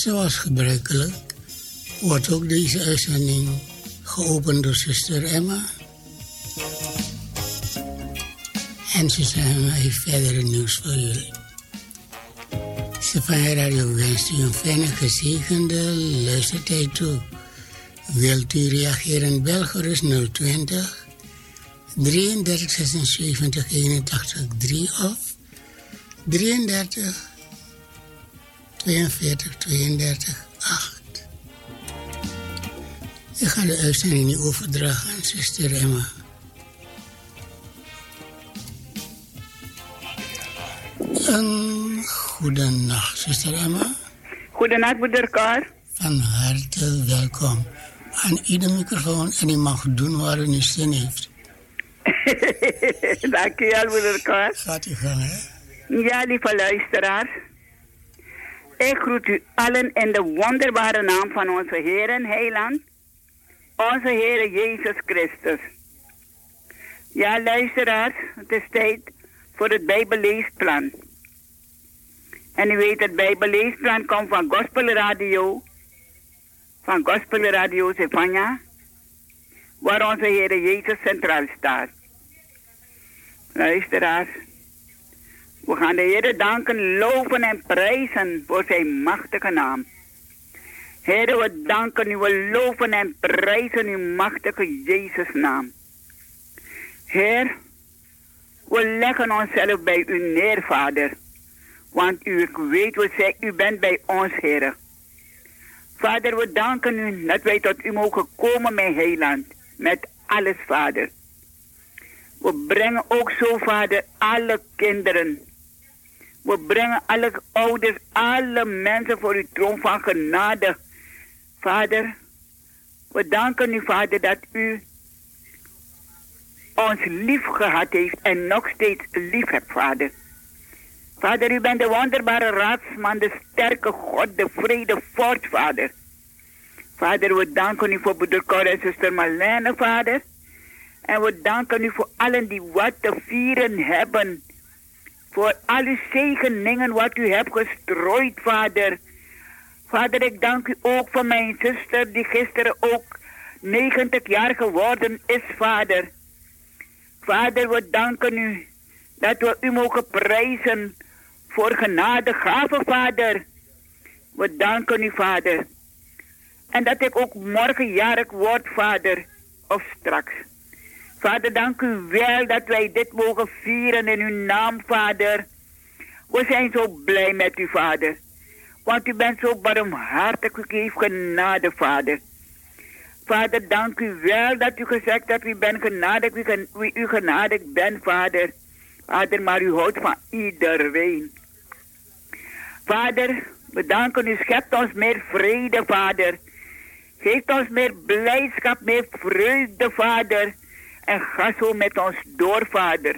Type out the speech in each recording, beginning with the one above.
Zoals gebruikelijk wordt ook deze uitzending geopend door zuster Emma. En zuster Emma heeft verdere nieuws voor jullie. Stefania Radio wenst u een fijne, gezegende luistertijd toe. Wilt u reageren? Bel gerust 020 33 76 81 3 of 33 42 32 8. Ik ga de uitzending nu overdragen aan zuster Emma. Goedenacht, zuster Emma. Goedenacht, broeder Cor. Van harte welkom. Aan ieder microfoon en u mag doen waar u nu zin heeft. Dank u wel, broeder Cor. Gaat u gang, hè? Ja, lieve luisteraars. Ik groet u allen in de wonderbare naam van onze Heer en Heiland, onze Heer Jezus Christus. Ja, luisteraars, het is tijd voor het Bijbelleesplan. En u weet, het Bijbelleesplan komt van Gospel Radio Stefania, waar onze Heer Jezus centraal staat. Luisteraars, we gaan de Heer danken, loven en prijzen voor zijn machtige naam. Heer, we danken u, we loven en prijzen uw machtige Jezus naam. Heer, we leggen onszelf bij u neer, Vader. Want u weet, u bent bij ons, Heer. Vader, we danken u dat wij tot u mogen komen, mijn heiland. Met alles, Vader. We brengen ook zo, Vader, alle kinderen. We brengen alle ouders, alle mensen voor uw troon van genade. Vader, we danken u, Vader, dat u ons lief gehad heeft en nog steeds lief hebt, Vader. Vader, u bent de wonderbare raadsman, de sterke God, de vrede voort, Vader. Vader, we danken u voor broeder Cor en zuster Marlene, Vader. En we danken u voor allen die wat te vieren hebben. Voor al uw zegeningen wat u hebt gestrooid, Vader. Vader, ik dank u ook voor mijn zuster die gisteren ook 90 jaar geworden is, Vader. Vader, we danken u dat we u mogen prijzen voor genadegaven, Vader. We danken u, Vader. En dat ik ook morgen jarig word, Vader, of straks. Vader, dank u wel dat wij dit mogen vieren in uw naam, Vader. We zijn zo blij met u, Vader. Want u bent zo barmhartig, u geeft genade, Vader. Vader, dank u wel dat u gezegd hebt, u bent genadig, wie u genadig bent, Vader. Vader, maar u houdt van iedereen. Vader, we danken u, schept ons meer vrede, Vader. Geeft ons meer blijdschap, meer vreugde, Vader. En ga zo met ons door, Vader.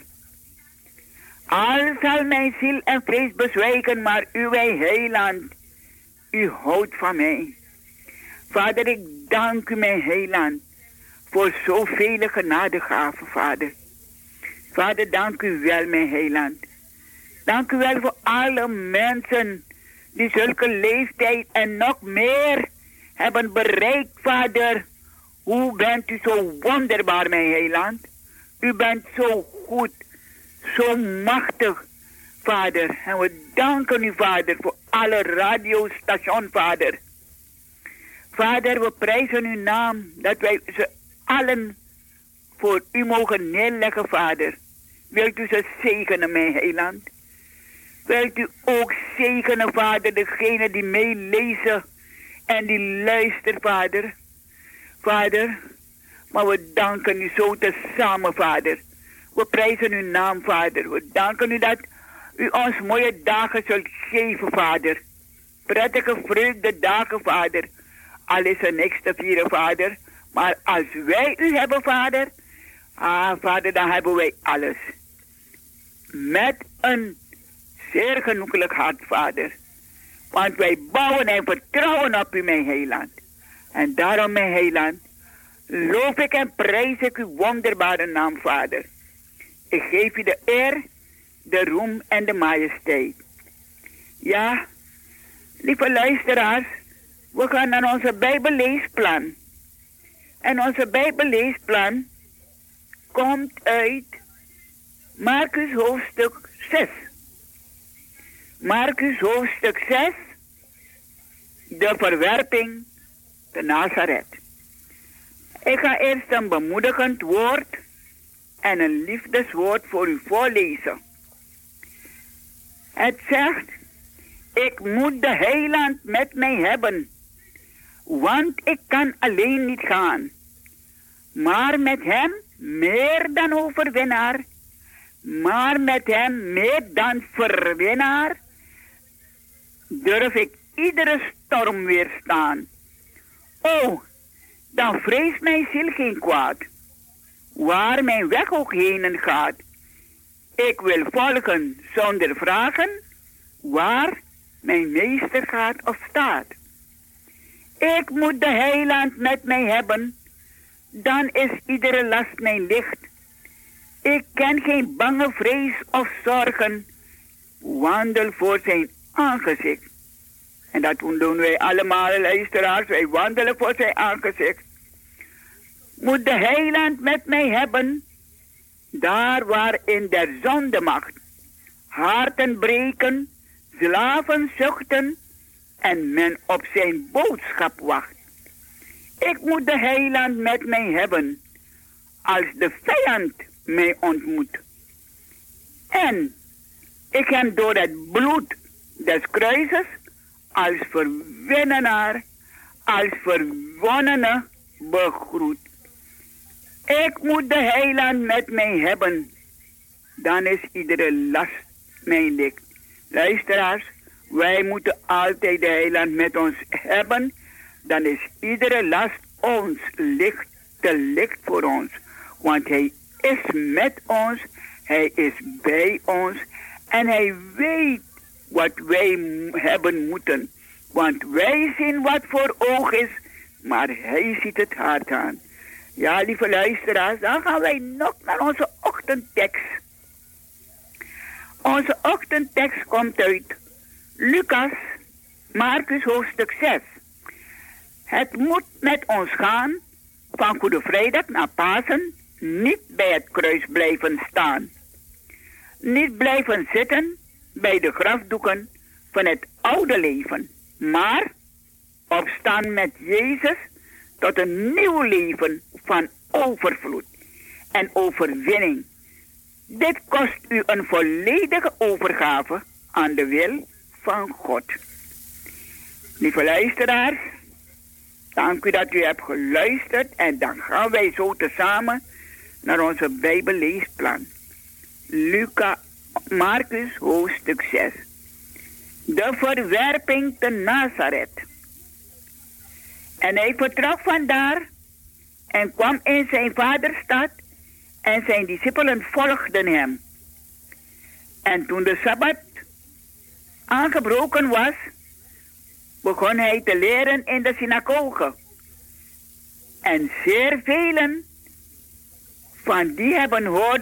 Al zal mijn ziel en vlees bezwijken, maar u, wij heiland, u houdt van mij. Vader, ik dank u, mijn heiland, voor zoveel genadegaven, Vader. Vader, dank u wel, mijn heiland. Dank u wel voor alle mensen die zulke leeftijd en nog meer hebben bereikt, Vader. Hoe bent u zo wonderbaar, mijn heiland? U bent zo goed, zo machtig, Vader. En we danken u, Vader, voor alle radiostations, Vader. Vader, we prijzen uw naam, dat wij ze allen voor u mogen neerleggen, Vader. Wilt u ze zegenen, mijn heiland? Wilt u ook zegenen, Vader, degene die meelezen en die luisteren, Vader? Vader, maar we danken u zo tezamen, Vader. We prijzen uw naam, Vader. We danken u dat u ons mooie dagen zult geven, Vader. Prettige vreugde dagen, Vader. Al is er niks te vieren, Vader. Maar als wij u hebben, Vader, Vader, dan hebben wij alles. Met een zeer genoeglijk hart, Vader. Want wij bouwen en vertrouwen op u, mijn heiland. En daarom, mijn heiland, loof ik en prijs ik uw wonderbare naam, Vader. Ik geef u de eer, de roem en de majesteit. Ja, Lieve luisteraars, we gaan naar onze Bijbelleesplan. En onze Bijbelleesplan komt uit Markus hoofdstuk 6. Markus hoofdstuk 6, de verwerping te Nazareth. Ik ga eerst een bemoedigend woord en een liefdeswoord voor u voorlezen. Het zegt: ik moet de Heiland met mij hebben, want ik kan alleen niet gaan. Maar met hem meer dan overwinnaar, maar met hem meer dan verwinnaar, durf ik iedere storm weerstaan. O, dan vreest mijn ziel geen kwaad, waar mijn weg ook heen gaat. Ik wil volgen zonder vragen, waar mijn meester gaat of staat. Ik moet de Heiland met mij hebben, dan is iedere last mijn licht. Ik ken geen bange vrees of zorgen, wandel voor zijn aangezicht. En dat doen wij allemaal, luisteraars, wij wandelen voor zijn aangezicht. Moet de Heiland met mij hebben, daar waar in der zonde macht harten breken, slaven zuchten en men op zijn boodschap wacht. Ik moet de Heiland met mij hebben, als de vijand mij ontmoet. En ik hem door het bloed des kruises als verwinnaar, als verwonnene begroet. Ik moet de Heiland met mij hebben, dan is iedere last mijn licht. Luisteraars, wij moeten altijd de Heiland met ons hebben, dan is iedere last ons licht te licht voor ons. Want hij is met ons, hij is bij ons en hij weet wat wij hebben moeten. Want wij zien wat voor oog is, maar hij ziet het hart aan. Ja, lieve luisteraars, dan gaan wij nog naar onze ochtendtekst. Onze ochtendtekst komt uit Lucas, Markus hoofdstuk 6. Het moet met ons gaan van Goede Vrijdag naar Pasen, niet bij het kruis blijven staan. Niet blijven zitten bij de grafdoeken van het oude leven, maar opstaan met Jezus tot een nieuw leven van overvloed en overwinning. Dit kost u een volledige overgave aan de wil van God. Lieve luisteraars, dank u dat u hebt geluisterd en dan gaan wij zo tezamen naar onze Bijbelleesplan. Markus hoofdstuk 6. De verwerping te Nazareth. En hij vertrok vandaar en kwam in zijn vaderstad en zijn discipelen volgden hem. En toen de Sabbat aangebroken was, begon hij te leren in de synagoge. En zeer velen van die hem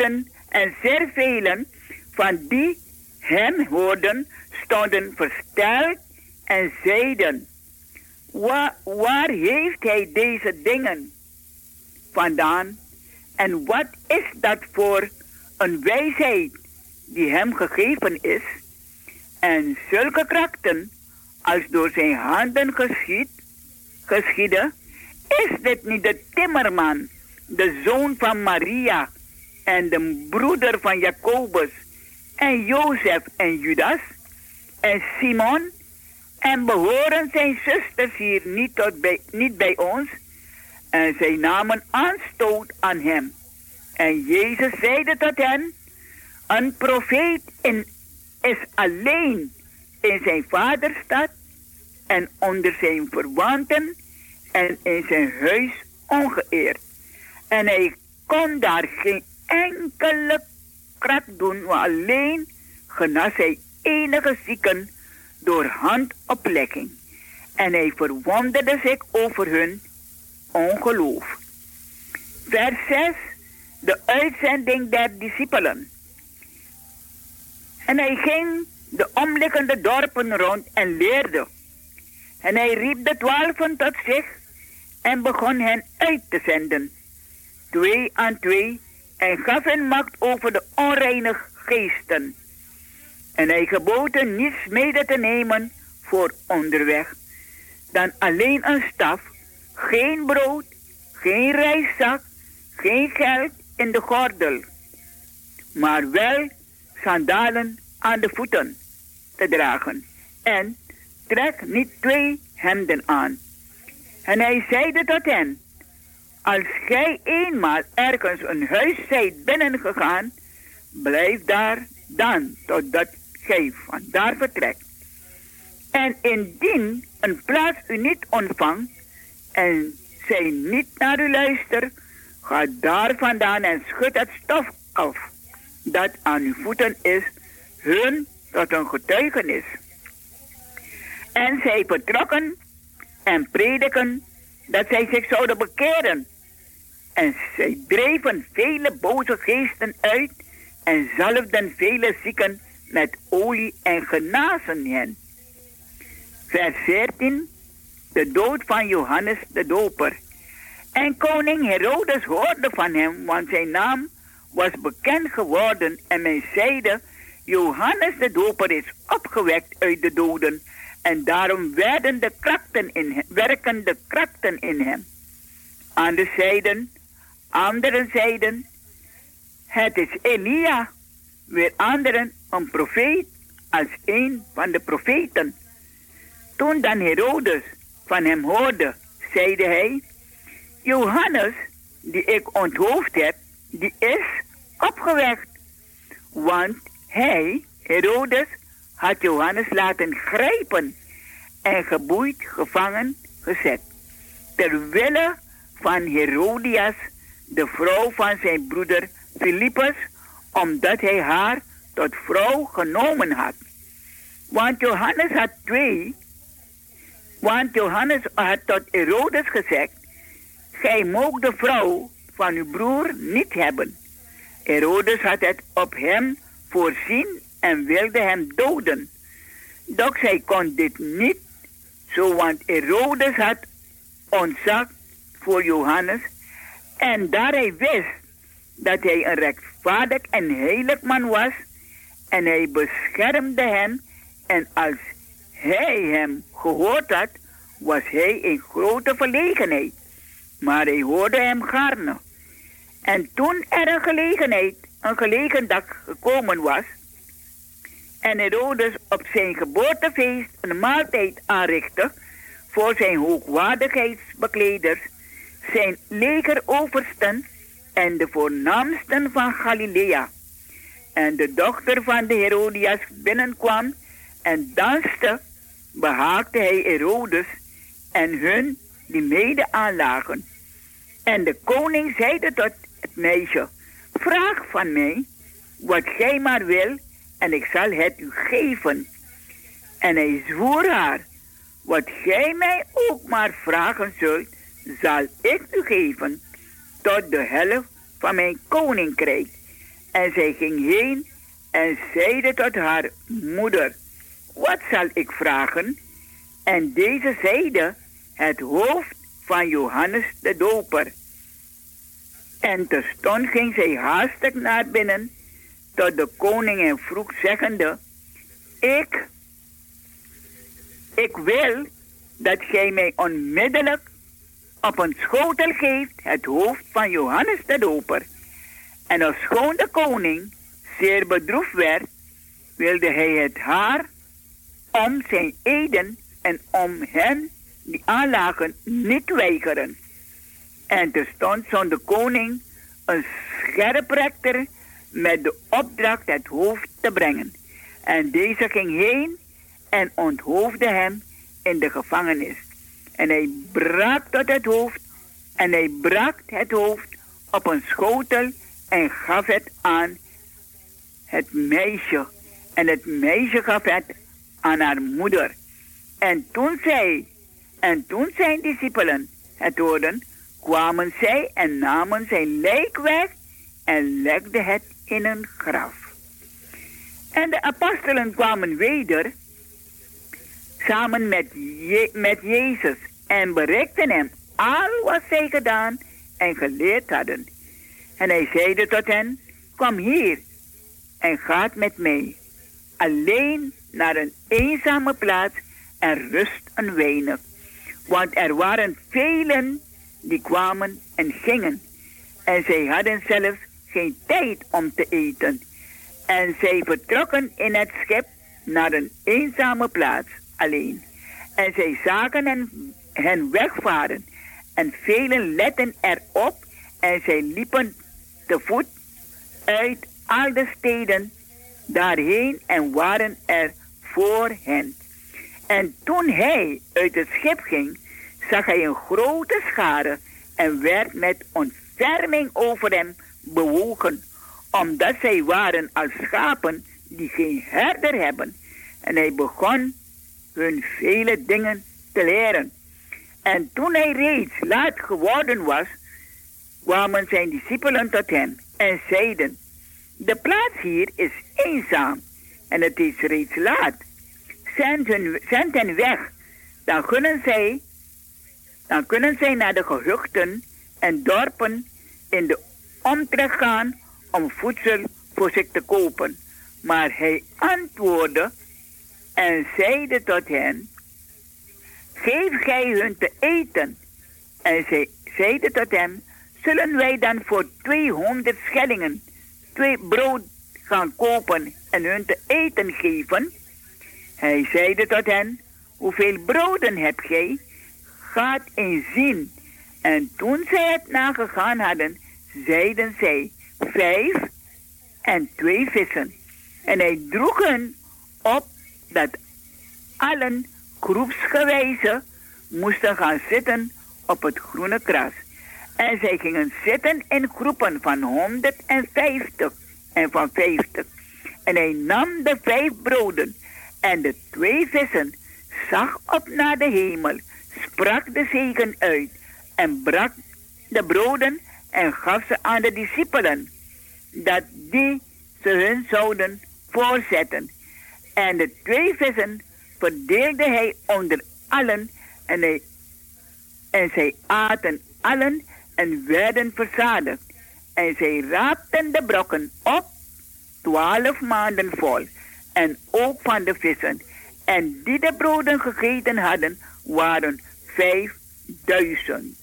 hoorden, stonden versteld en zeiden: waar heeft hij deze dingen vandaan? En wat is dat voor een wijsheid die hem gegeven is? En zulke krachten als door zijn handen geschieden, is dit niet de timmerman, de zoon van Maria en de broeder van Jacobus en Jozef en Judas en Simon? En behoren zijn zusters hier niet bij ons? En zij namen aanstoot aan hem. En Jezus zeide tot hen: een profeet is alleen in zijn vaderstad en onder zijn verwanten en in zijn huis ongeëerd. En hij kon daar geen enkele kracht doen, maar alleen genas hij enige zieken door handoplegging. En hij verwonderde zich over hun ongeloof. Vers 6, de uitzending der discipelen. En hij ging de omliggende dorpen rond en leerde. En hij riep de 12 tot zich en begon hen uit te zenden, 2 aan 2, en gaf hen macht over de onreinige geesten. En hij gebood hen niets mede te nemen voor onderweg, dan alleen een staf, geen brood, geen reiszak, geen geld in de gordel, maar wel sandalen aan de voeten te dragen. En trek niet 2 hemden aan. En hij zeide tot hen, als gij eenmaal ergens een huis zijt binnengegaan, blijf daar dan totdat gij vandaar vertrekt. En indien een plaats u niet ontvangt en zij niet naar u luistert, ga daar vandaan en schud het stof af dat aan uw voeten is, hun tot een getuigenis. En zij vertrokken en prediken dat zij zich zouden bekeren. En zij dreven vele boze geesten uit en zalfden vele zieken met olie en genazen hen. Vers 14, de dood van Johannes de Doper. En koning Herodes hoorde van hem, want zijn naam was bekend geworden. En men zeide, Johannes de Doper is opgewekt uit de doden. En daarom werken de krachten in hem. Anderen zeiden, het is Elia. Weer anderen, een profeet, als een van de profeten. Toen dan Herodes van hem hoorde, zeide hij, Johannes, die ik onthoofd heb, die is opgewekt. Want hij, Herodes, had Johannes laten grijpen en geboeid, gevangen, gezet. Terwille van Herodias, de vrouw van zijn broeder Filippus, omdat hij haar tot vrouw genomen had. Want Johannes had tot Herodes gezegd, gij moogt de vrouw van uw broer niet hebben. Herodes had het op hem voorzien en wilde hem doden. Doch zij kon dit niet, zo want Herodes had ontzag voor Johannes. En daar hij wist dat hij een rechtvaardig en heilig man was, en hij beschermde hem, en als hij hem gehoord had, was hij in grote verlegenheid. Maar hij hoorde hem gaarne. En toen er een gelegen dag gekomen was, en Herodes op zijn geboortefeest een maaltijd aanrichtte voor zijn hoogwaardigheidsbekleders, zijn legeroversten en de voornaamsten van Galilea. En de dochter van de Herodias binnenkwam en danste, behaagde hij Herodes en hun die mede aanlagen. En de koning zeide tot het meisje, vraag van mij wat gij maar wil, en ik zal het u geven. En hij zwoer haar, wat gij mij ook maar vragen zult, zal ik u geven, tot de helft van mijn koninkrijk. En zij ging heen en zeide tot haar moeder, wat zal ik vragen? En deze zeide, het hoofd van Johannes de Doper. En terstond ging zij haastig naar binnen tot de koning en vroeg zeggende, ik wil dat gij mij onmiddellijk op een schotel geeft het hoofd van Johannes de Doper. En ofschoon de koning zeer bedroefd werd, wilde hij het haar om zijn eden en om hen die aanlagen niet weigeren. En terstond zond de koning een scherprechter met de opdracht het hoofd te brengen. En deze ging heen en onthoofde hem in de gevangenis. En hij bracht het hoofd op een schotel en gaf het aan het meisje. En het meisje gaf het aan haar moeder. En toen zijn discipelen het hoorden, kwamen zij en namen zijn lijk weg en legden het in een graf. En de apostelen kwamen weder, samen met Jezus en bereikten hem al wat zij gedaan en geleerd hadden. En hij zeide tot hen, kom hier en gaat met mij, alleen naar een eenzame plaats en rust een weinig. Want er waren velen die kwamen en gingen. En zij hadden zelfs geen tijd om te eten. En zij vertrokken in het schip naar een eenzame plaats alleen. En zij zagen hen wegvaren. En velen letten erop en zij liepen te voet uit al de steden daarheen en waren er voor hen. En toen hij uit het schip ging, zag hij een grote schare en werd met ontferming over hem bewogen, omdat zij waren als schapen die geen herder hebben. En hij begon hun vele dingen te leren. En toen hij reeds laat geworden was, kwamen zijn discipelen tot hem en zeiden, de plaats hier is eenzaam en het is reeds laat. Zend hen weg, dan kunnen zij naar de gehuchten en dorpen in de omtrek gaan om voedsel voor zich te kopen. Maar hij antwoordde en zeide tot hen, geef gij hun te eten. En zij zeiden tot hem, zullen wij dan voor 200 schellingen 2 brood gaan kopen en hun te eten geven? Hij zeide tot hen, hoeveel broden hebt gij? Gaat eens zien. En toen zij het nagegaan hadden, zeiden zij, 5 en 2 vissen. En hij droeg hen op dat allen groepsgewijze moesten gaan zitten op het groene gras. En zij gingen zitten in groepen van 150 en van 50. En hij nam de 5 broden en de 2 vissen, zag op naar de hemel, sprak de zegen uit en brak de broden en gaf ze aan de discipelen, dat die ze hun zouden voorzetten. En de 2 vissen verdeelde hij onder allen en zij aten allen en werden verzadigd. En zij raapten de brokken op, 12 maanden vol, en ook van de vissen. En die de broden gegeten hadden, waren 5000.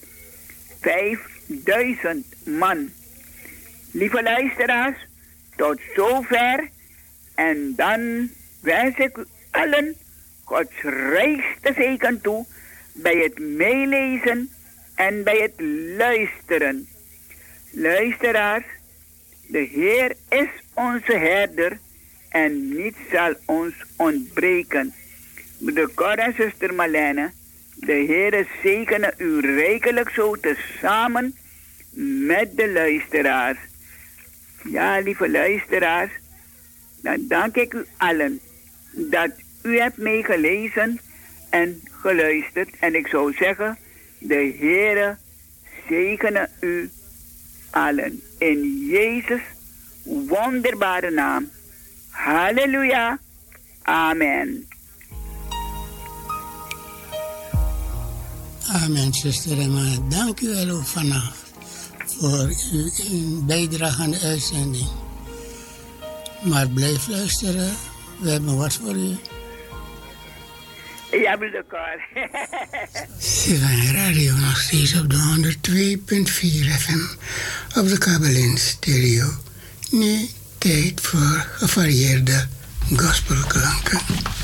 5000 man. Lieve luisteraars, tot zover. En dan wens ik u allen Gods rijkste zegen toe bij het meelezen en bij het luisteren. Luisteraars, de Heer is onze herder en niets zal ons ontbreken. Broeder Cor en zuster Marlene, de Heer zegene u rijkelijk zo tezamen met de luisteraars. Ja, lieve luisteraars, dan dank ik u allen dat u hebt meegelezen en geluisterd. En ik zou zeggen, de Heere zegene u allen. In Jezus' wonderbare naam. Halleluja. Amen. Amen, zuster Emma. Dank u wel ook vannacht voor uw bijdrage aan de uitzending. Maar blijf luisteren. We hebben wat voor u. Ja, broeder Cor. Sylvania Radio nog steeds op de 102.4 FM. Op de kabel in stereo. Nu tijd voor gevarieerde gospelklanken.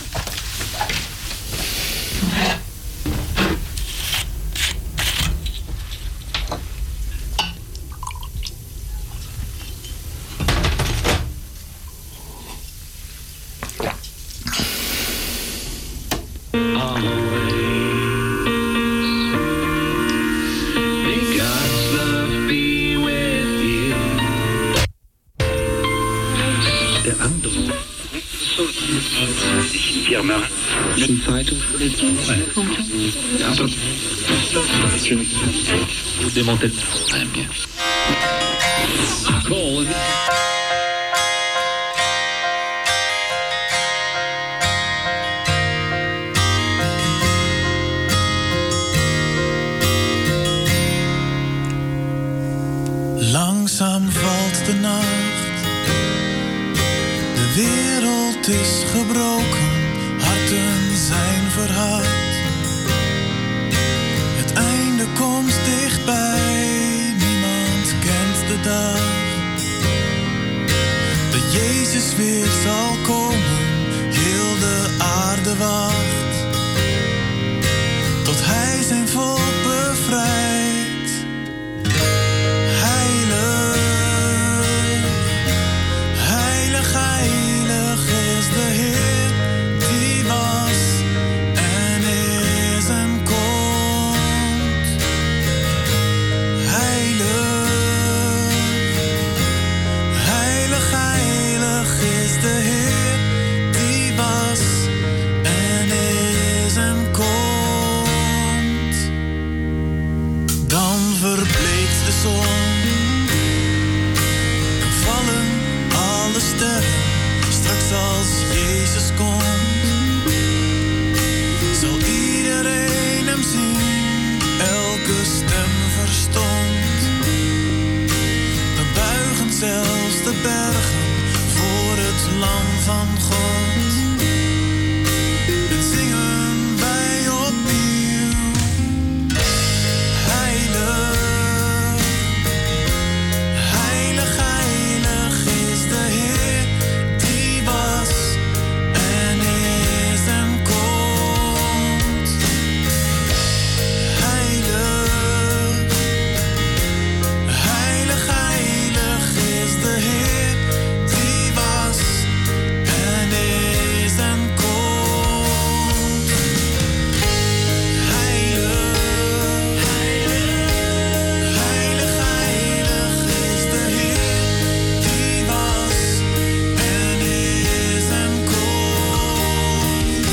Démonter. Bien. Cool. wereld is gebroken, harten zijn verhard. Het einde komt dichtbij, niemand kent de dag dat Jezus weer zal komen, heel de aarde wacht tot Hij zijn volk bevrijdt. Heilig is de Heer, die was en is en komt. Heilig is de Heer, die was en is en komt. Dan verbleekt de zon en vallen alle sterren. Straks als Jezus komt, zal iedereen Hem zien, elke stem verstomd. Dan buigen zelfs de bergen voor het Lam van God. En zingen wij opnieuw, heilig, heilig, heilig is de Heer, die was en is en komt. Heilig, heilig, heilig is de Heer, die was en is en komt. Heilig, heilig, heilig is de Heer, die was en is en komt.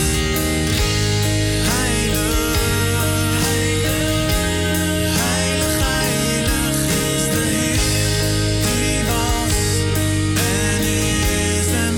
Heilig, heilig, heilig is de Heer, die was en is en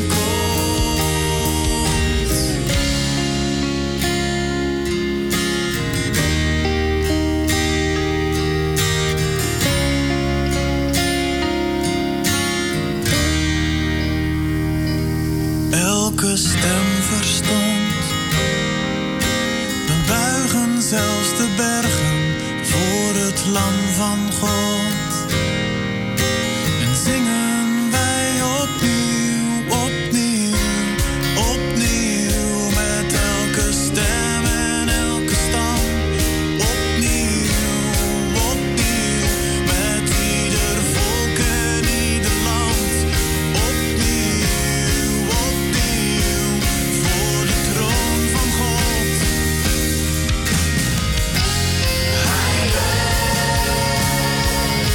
komt. Elke stem verstond, dan buigen zelfs de bergen voor het Lam van God. En zingen wij opnieuw, opnieuw, opnieuw, met elke stem en elke stam. Opnieuw, opnieuw, met ieder volk en ieder land. Opnieuw, opnieuw, voor de troon van God. Heilig,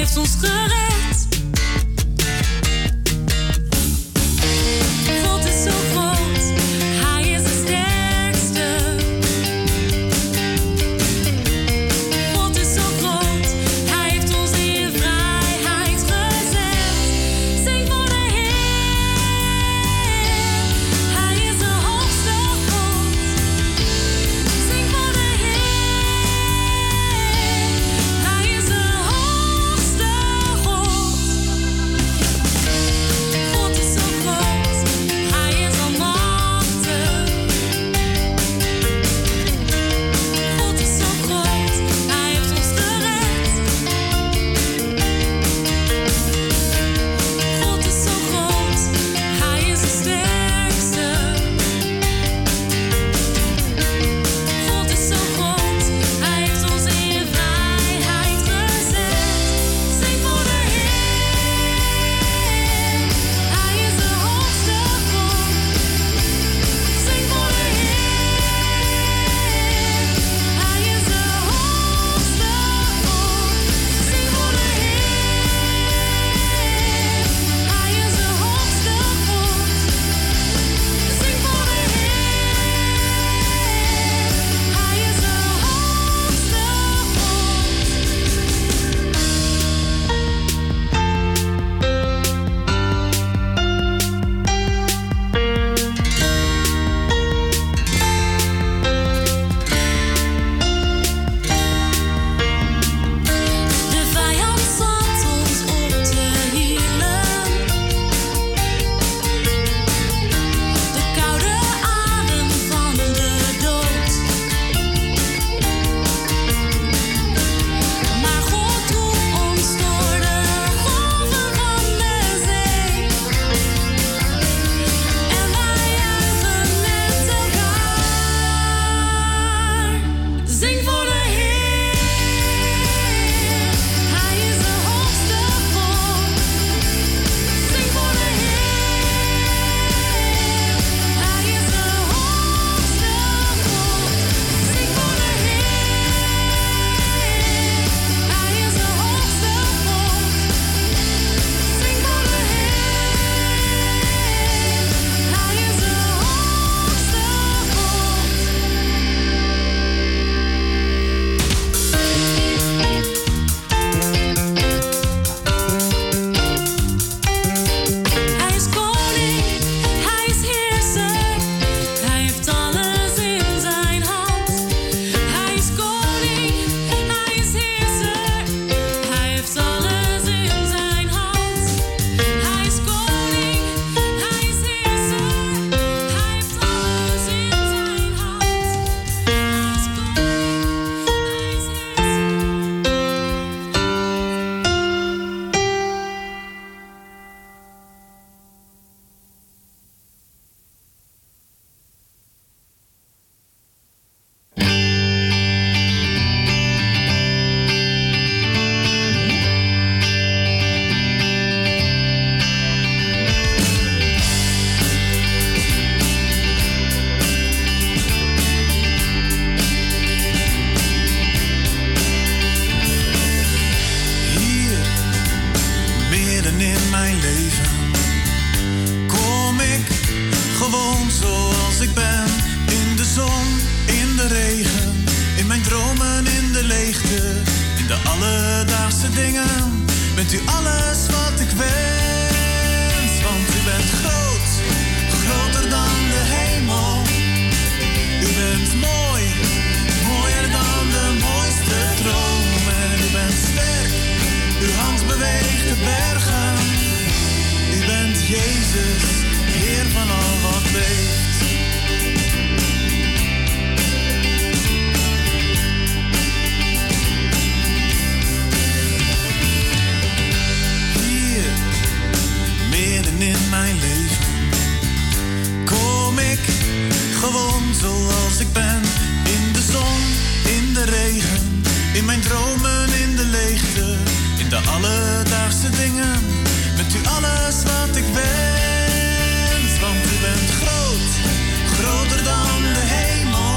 heeft ons gered. God is zo groot, Hij is de sterkste. God is zo groot, Hij heeft ons in vrijheid gezet. Zing voor de Heer, Hij is de hoogste God. Zing voor de Heer, Hij is de hoogste God. God is zo groot, Hij is almachtig. God is zo groot, Hij heeft ons gered. God is zo groot, Hij is de sterkste. God is zo groot, Hij heeft ons in vrijheid gezet. Zing voor de Heer, Hij is de hoogste God. Zing voor de Heer, Hij is de hoogste God. Zing voor de Heer, Hij is de hoogste God. Zing voor de Heer, Hij is de De vijand zat ons op te hielen. De koude adem van de dood. Maar God droeg ons door de golven van de zee. En wij juichen met elkaar. Zing voor de Heer, Hij is de hoogste God. Zing voor de Heer, Hij is de hoogste God. Zing voor de Heer, Hij is de hoogste God. Zing voor de Heer, Hij is de hoogste Hij is koning, Hij is heerser, Hij heeft alles in zijn hand. Hij is koning, Hij is heerser, Hij heeft alles in zijn hand. Hij is koning, Hij is heerser, Hij heeft alles in zijn hand. Hij is koning, Hij is Hier, midden in mijn leven, kom ik gewoon zoals ik ben. In de zon, in de regen, in mijn dromen, in de leegte, in de alledaagse dingen. Bent u alles wat ik wens, want u bent groot, groter dan de hemel. U bent mooi, mooier dan de mooiste droom. En u bent sterk, uw hand beweegt de bergen. U bent Jezus, Heer van al wat leeft. Hier, midden in mijn leven, kom ik gewoon zoals ik ben. In de zon, in de regen, in mijn dromen, in de leegte, in de alledaagse dingen. Bent u alles wat ik wens, want u bent groot, groter dan de hemel.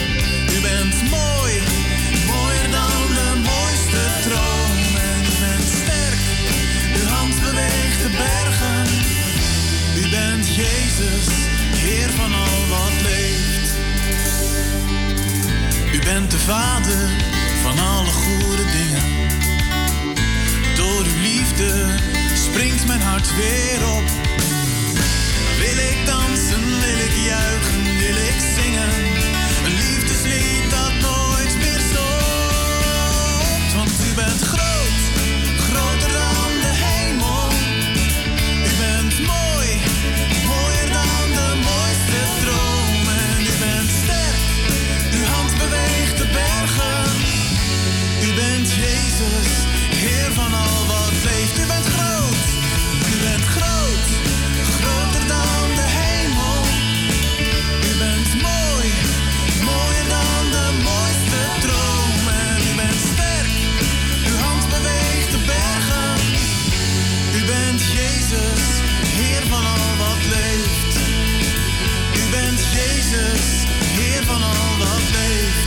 bent mooi, mooier dan de mooiste droom. En je bent bergen. U bent Jezus, Heer van al wat leeft. U bent de Vader van alle goede dingen. Door uw liefde springt mijn hart weer op. Wil ik dansen, wil ik juichen, wil ik zingen. Een liefdeslied dat nooit meer stopt. Want u bent groot, groter dan de hemel. U bent mooi, mooier dan de mooiste droom. En u bent sterk, uw hand beweegt de bergen. U bent Jezus, Heer van al wat leeft. U bent groot, groter dan de hemel. U bent mooi, mooier dan de mooiste droom. En u bent sterk, uw hand beweegt de bergen. U bent Jezus, Heer van al wat leeft. U bent Jezus, Heer van al wat leeft.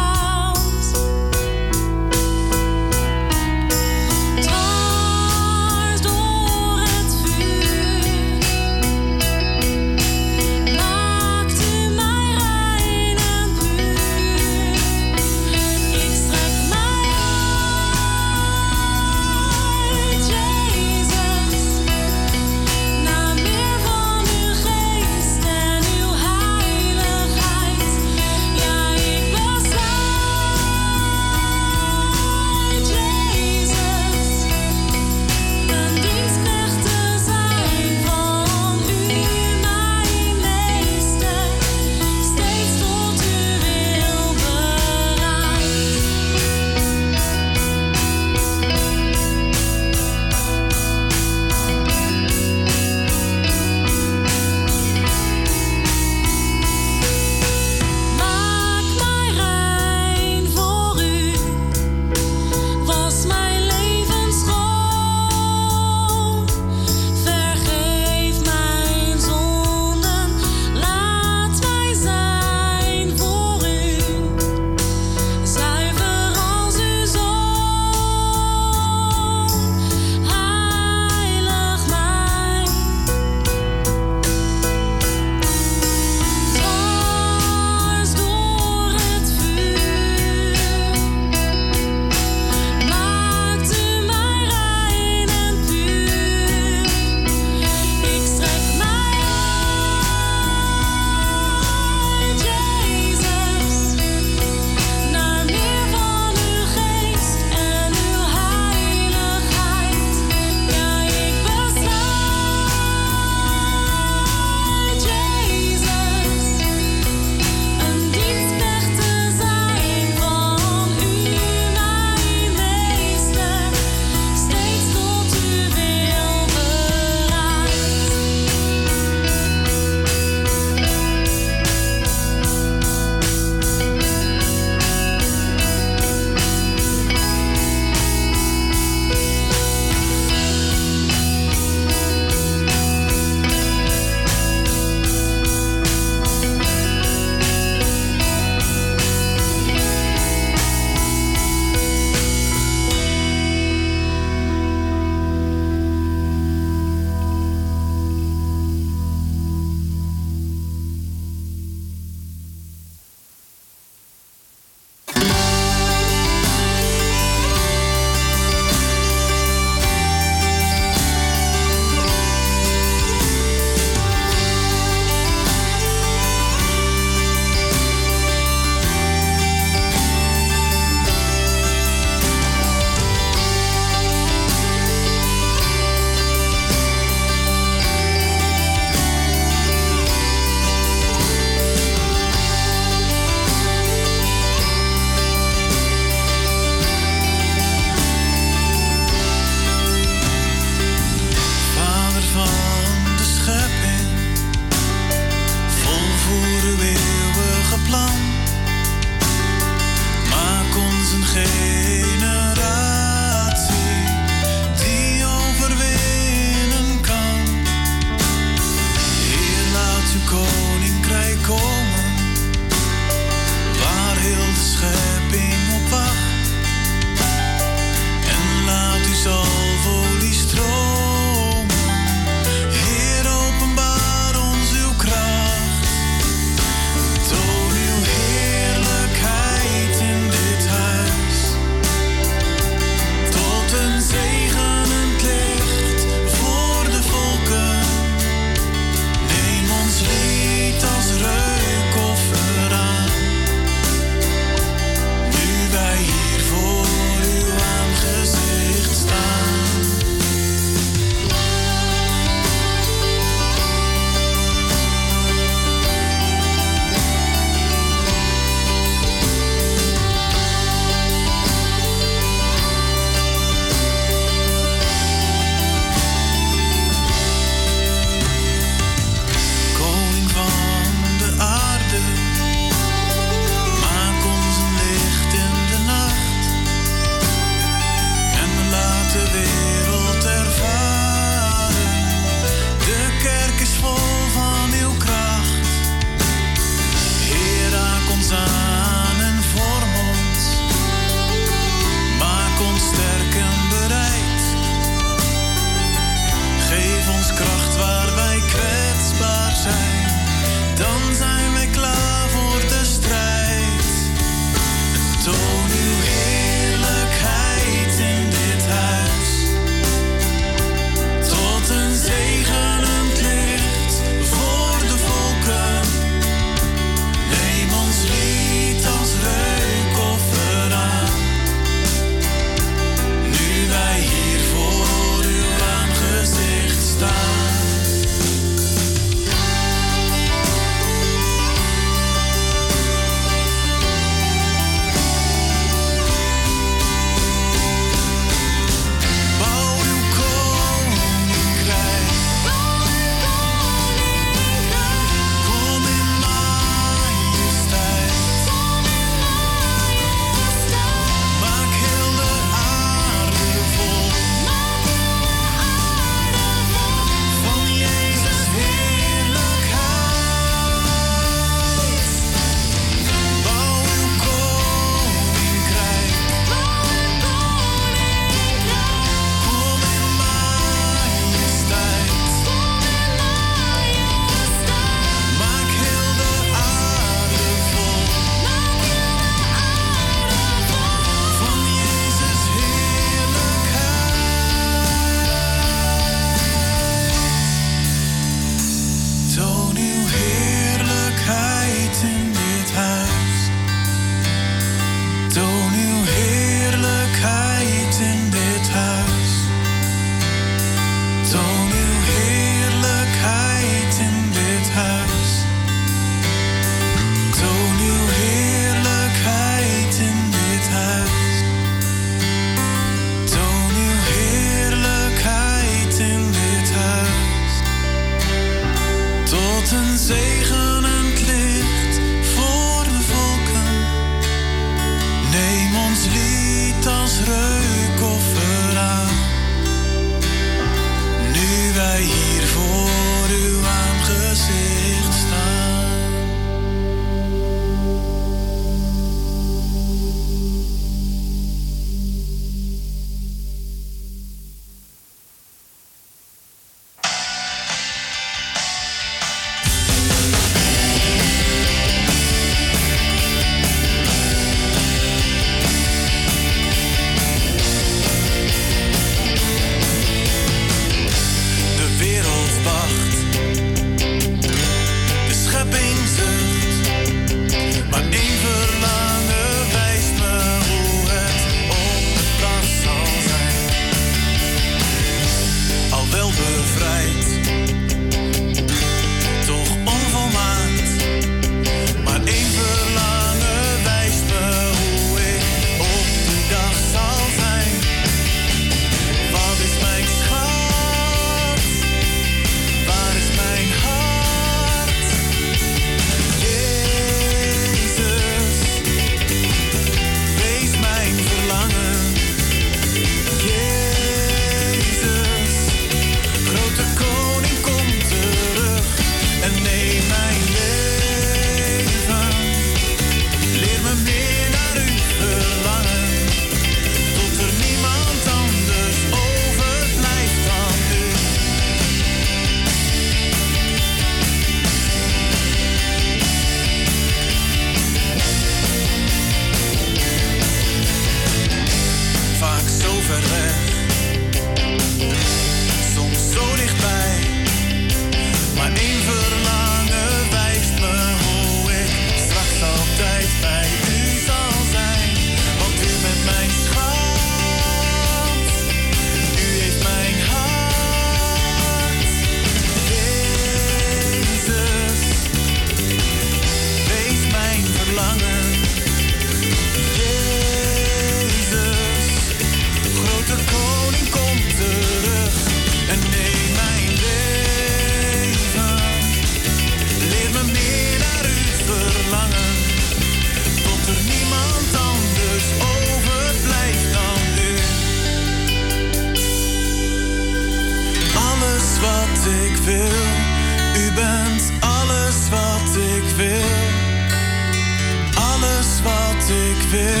wat ik wil. U bent alles wat ik wil. Alles wat ik wil.